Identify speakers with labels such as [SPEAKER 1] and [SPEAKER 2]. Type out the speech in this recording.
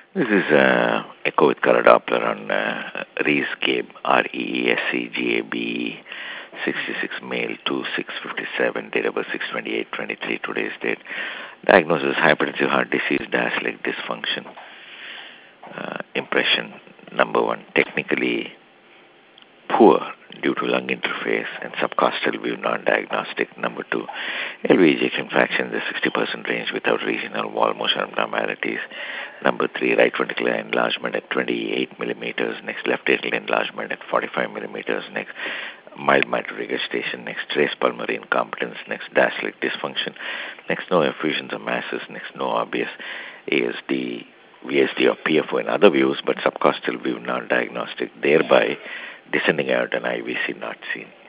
[SPEAKER 1] This is echo with color Doppler on Reesgabe, REESCGAB, 66 male 2657, date of birth 6/28/23, today's date. Diagnosis hypertensive heart disease, diastolic dysfunction. Impression number one, technically poor due to lung interface and subcostal view non-diagnostic. Number two, LV ejection fraction in the 60% range without regional wall motion abnormalities. Number three, right ventricular enlargement at 28 millimeters. Next, left atrial enlargement at 45 millimeters. Next, mild mitral regurgitation. Next, trace pulmonary incompetence. Next, diastolic dysfunction. Next, no effusions or masses. Next, no obvious ASD, VSD or PFO in other views, but subcostal view non-diagnostic, thereby descending out an IVC not seen.